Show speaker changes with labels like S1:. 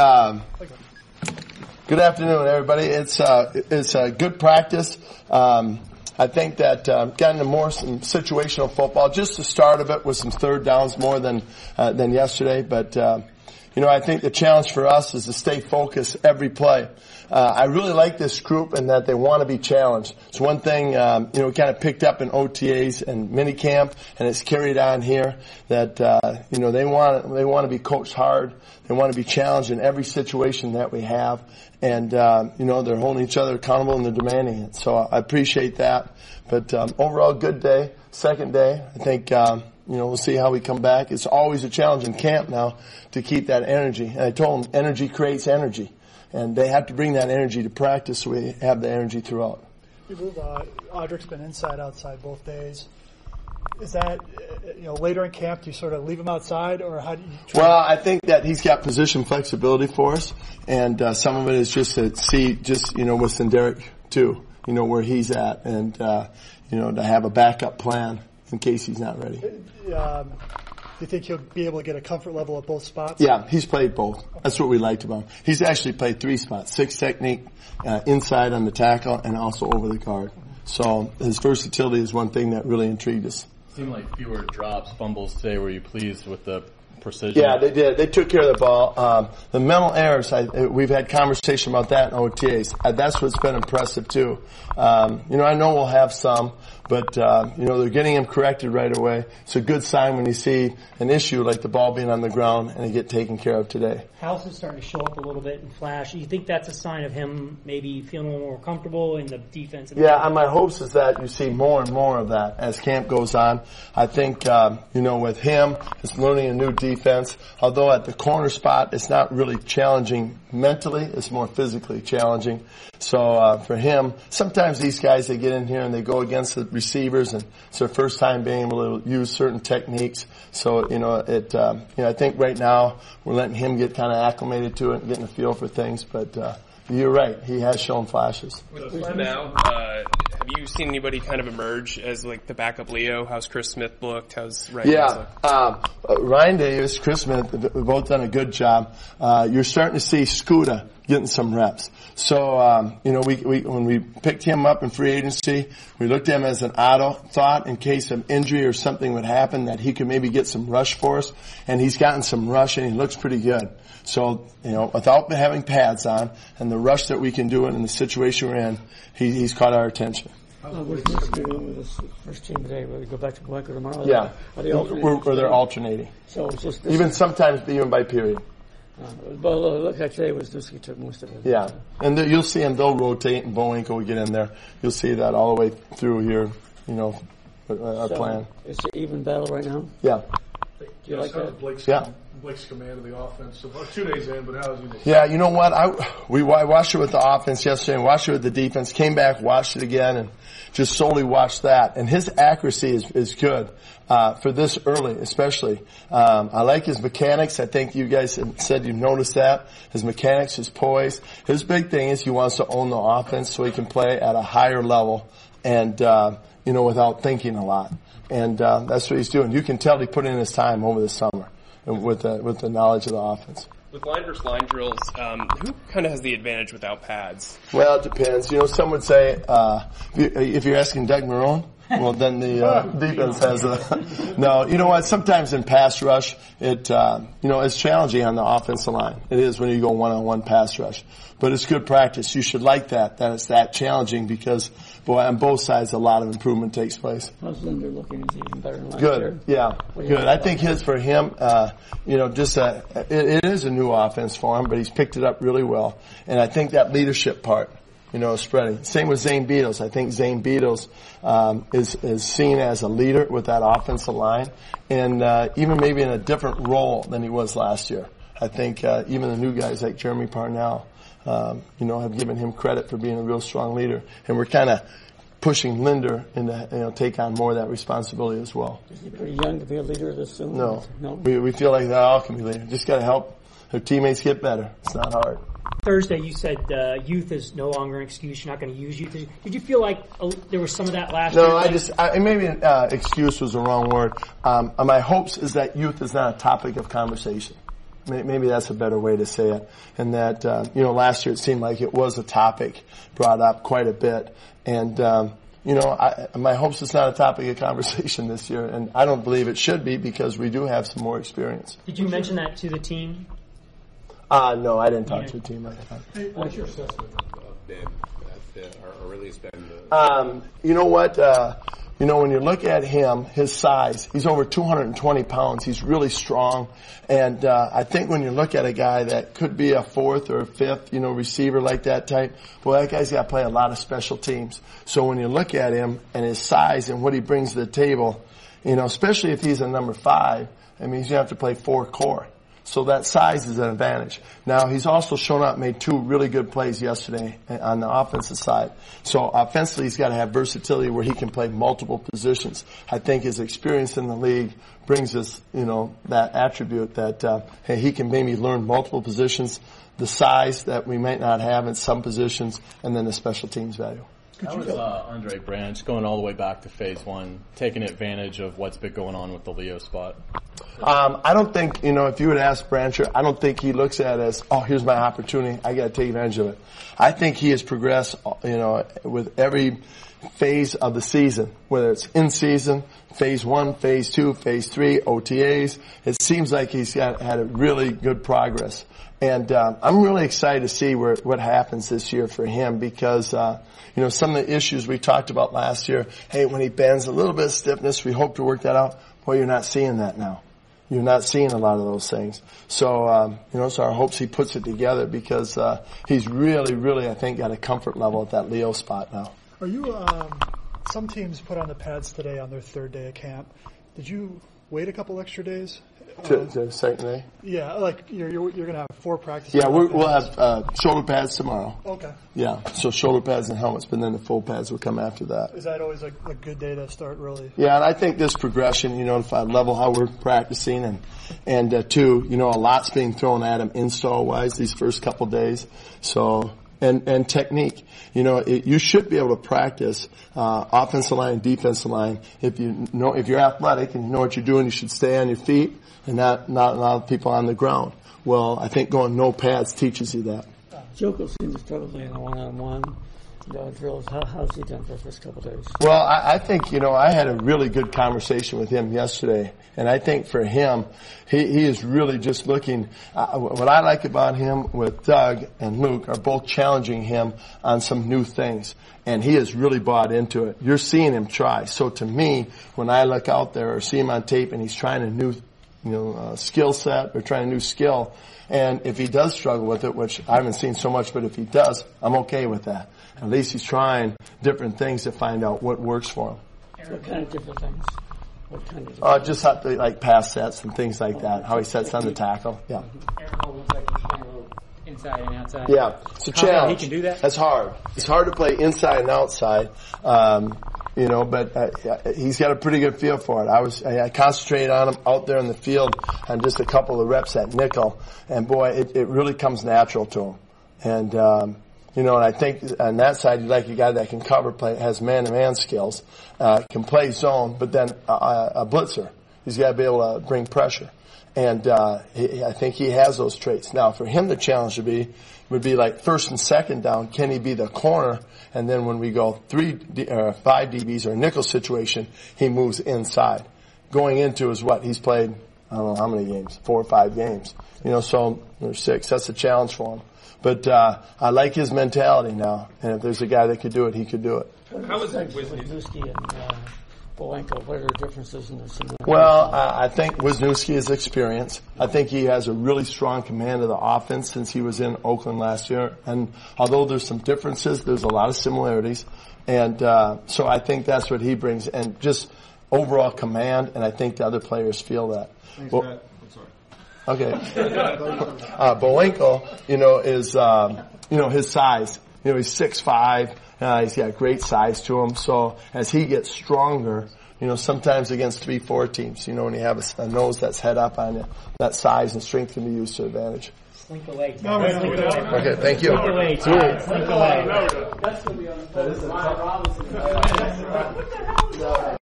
S1: Good afternoon, everybody. It's a good practice. I think that got into more some situational football. Just the start of it with some third downs more than yesterday. But I think the challenge for us is to stay focused every play. I really like this group in that they want to be challenged. It's one thing, we kind of picked up in OTAs and minicamp, and it's carried on here that, they want to be coached hard. They want to be challenged in every situation that we have. And, they're holding each other accountable and they're demanding it. So I appreciate that. But, overall, good day. Second day. I think, we'll see how we come back. It's always a challenge in camp now to keep that energy. And I told them energy creates energy. And they have to bring that energy to practice so we have the energy throughout.
S2: Audrick's been inside, outside both days. Is that, later in camp, do you sort of leave him outside, or how do you try?
S1: Well, I think that he's got position flexibility for us, and some of it is just to see, with Senderic, too, where he's at, and, to have a backup plan in case he's not ready.
S2: Do you think he'll be able to get a comfort level at both spots?
S1: Yeah, he's played both. That's what we liked about him. He's actually played 3 spots, 6 technique, inside on the tackle, and also over the guard. So his versatility is one thing that really intrigued us.
S3: Seemed like fewer drops, fumbles today. Were you pleased with the precision?
S1: Yeah, they did. They took care of the ball. The mental errors, we've had conversation about that in OTAs. That's what's been impressive too. I know we'll have some, but they're getting them corrected right away. It's a good sign when you see an issue like the ball being on the ground and it get taken care of today.
S4: House is starting to show up a little bit and flash. You think that's a sign of him maybe feeling a little more comfortable in the defense?
S1: Yeah, and my hopes is that you see more and more of that as camp goes on. I think, with him, it's learning a new defense. Although at the corner spot, it's not really challenging mentally. It's more physically challenging. So for him, sometimes these guys, they get in here and they go against the receivers, and it's their first time being able to use certain techniques. So, I think right now we're letting him get kind of acclimated to it and getting a feel for things. But you're right, he has shown flashes.
S5: Now, have you seen anybody kind of emerge as like the backup Leo? How's Chris Smith looked? How's Ryan?
S1: Yeah, Ryan Davis, Chris Smith, we've both done a good job. You're starting to see Scuda getting some reps. So, when we picked him up in free agency, we looked at him as an auto thought in case of injury or something would happen that he could maybe get some rush for us. And he's gotten some rush and he looks pretty good. So, without having pads on and the rush that we can do it in the situation we're in, he's caught our attention.
S6: What's this doing with this first team today? Will we go back to Blanker tomorrow?
S1: Yeah.
S6: Are they alternating?
S1: Or they're alternating.
S6: So it's just
S1: sometimes even by period.
S6: Well, it looked like today was Dusky took most of it.
S1: Yeah. And you'll see them, they'll rotate and Bowinkle will get in there. You'll see that all the way through here, our plan.
S6: It's an even battle right now?
S1: Yeah.
S6: Do you like that?
S7: Blake's command of the offense. So about 2 days in, but how's he?
S1: Yeah, you know what? I watched it with the offense yesterday and watched it with the defense, came back, watched it again, and just solely watched that. And his accuracy is good, for this early, especially. I like his mechanics. I think you guys said you noticed that. His mechanics, his poise. His big thing is he wants to own the offense so he can play at a higher level and, without thinking a lot. And, that's what he's doing. You can tell he put in his time over the summer with the knowledge of the offense.
S5: With line versus line drills, who kind of has the advantage without pads?
S1: Well, it depends. Some would say, if you're asking Doug Marrone, well, then the defense has no, you know what? Sometimes in pass rush, it's challenging on the offensive line. It is when you go one-on-one pass rush. But it's good practice. You should like that it's that challenging because, boy, on both sides, a lot of improvement takes place.
S6: How's Linder looking? Is he even better than last
S1: year?
S6: Good.
S1: Yeah. Good. I think for him, it is a new offense for him, but he's picked it up really well. And I think that leadership part, is spreading. Same with Zane Beadles. I think Zane Beadles, is seen as a leader with that offensive line and, even maybe in a different role than he was last year. I think, even the new guys like Jeremy Parnell, have given him credit for being a real strong leader. And we're kind of pushing Linder into, take on more of that responsibility as well.
S6: Is he pretty young to be a leader this soon?
S1: No. We feel like they all can be leaders. Just got to help their teammates get better. It's not hard.
S4: Thursday, you said youth is no longer an excuse. You're not going to use youth. Did you feel like there was some of that last year?
S1: No, maybe excuse was the wrong word. My hopes is that youth is not a topic of conversation. Maybe that's a better way to say it. And that, last year it seemed like it was a topic brought up quite a bit. And, my hopes it's not a topic of conversation this year. And I don't believe it should be because we do have some more experience.
S4: Did you mention that to the team?
S1: No, I didn't talk to the team like that.
S7: What's your assessment of Ben, or release Ben?
S1: You know what? When you look at him, his size, he's over 220 pounds. He's really strong. And I think when you look at a guy that could be a fourth or a fifth, receiver like that type, well, that guy's got to play a lot of special teams. So when you look at him and his size and what he brings to the table, especially if he's a number 5, he's going to have to play 4 core. So that size is an advantage. Now, he's also shown up, made 2 really good plays yesterday on the offensive side. So offensively, he's got to have versatility where he can play multiple positions. I think his experience in the league brings us, that attribute that he can maybe learn multiple positions, the size that we might not have in some positions, and then the special teams value.
S3: How was Andre Branch going all the way back to phase 1, taking advantage of what's been going on with the Leo spot?
S1: I don't think, if you would ask Brancher, I don't think he looks at it as, here's my opportunity, I got to take advantage of it. I think he has progressed, with every phase of the season, whether it's in season, phase 1, phase 2, phase 3, OTAs. It seems like he's had a really good progress. And I'm really excited to see what happens this year for him because, some of the issues we talked about last year, when he bends, a little bit of stiffness, we hope to work that out. Well, you're not seeing that now. You're not seeing a lot of those things. So, so our hopes he puts it together because he's really, really, I think, got a comfort level at that Leo spot now.
S2: Are you, some teams put on the pads today on their 3rd day of camp. Did you wait a couple extra days?
S1: To second day?
S2: Yeah, like you're going to have 4 practices.
S1: Yeah, we'll have shoulder pads tomorrow.
S2: Okay.
S1: Yeah, so shoulder pads and helmets, but then the full pads will come after that.
S2: Is that always a good day to start early?
S1: Yeah, and I think this progression, if I level how we're practicing and 2, a lot's being thrown at him install-wise these first couple days. So, and technique. You should be able to practice offensive line, defensive line. If you're athletic and you know what you're doing, you should stay on your feet and not allow people on the ground. Well, I think going no pads teaches you that.
S6: Joko seems to struggle in a one-on-one drills. How's he done for the first couple of days?
S1: Well, I think, I had a really good conversation with him yesterday. And I think for him, he is really just looking, what I like about him with Doug and Luke are both challenging him on some new things. And he has really bought into it. You're seeing him try. So to me, when I look out there or see him on tape and he's trying a new, skill set or trying a new skill, and if he does struggle with it, which I haven't seen so much, but if he does, I'm okay with that. At least he's trying different things to find out what works for him.
S6: What kind of different things? What kind of
S1: just how to, like pass sets and things like that. How he sets on the tackle. Yeah.
S8: Aaron Hall looks like he's playing a little inside and outside.
S1: Yeah, it's a challenge.
S8: He can do that.
S1: That's hard. It's hard to play inside and outside. But he's got a pretty good feel for it. I concentrated on him out there in the field on just a couple of reps at nickel, and boy, it really comes natural to him. And and I think on that side, you'd like a guy that can cover play, has man-to-man skills, can play zone, but then a blitzer. He's got to be able to bring pressure. And I think he has those traits. Now, for him, the challenge would be like first and second down, can he be the corner? And then when we go 5 DBs or a nickel situation, he moves inside. Going into is what? He's played, I don't know how many games, 4 or 5 games. So there's 6. That's a challenge for him. But I like his mentality now. And if there's a guy that could do it, he could do it.
S6: How is it with Wisniewski and Bolenko? What are the differences in this?
S1: Well, I think Wisniewski is experience. I think he has a really strong command of the offense since he was in Oakland last year. And although there's some differences, there's a lot of similarities. And so I think that's what he brings. And just overall command, and I think the other players feel that.
S7: Thanks,
S1: well,
S7: Matt. I'm sorry.
S1: Okay. Bolenko, is, his size. He's 6'5". He's got great size to him. So as he gets stronger, sometimes against 3-4 teams, when you have a nose that's head up on you, that size and strength can be used to advantage.
S4: Slink away.
S1: Okay, thank you.
S4: Slink away. Slink away.
S7: That's going to be on the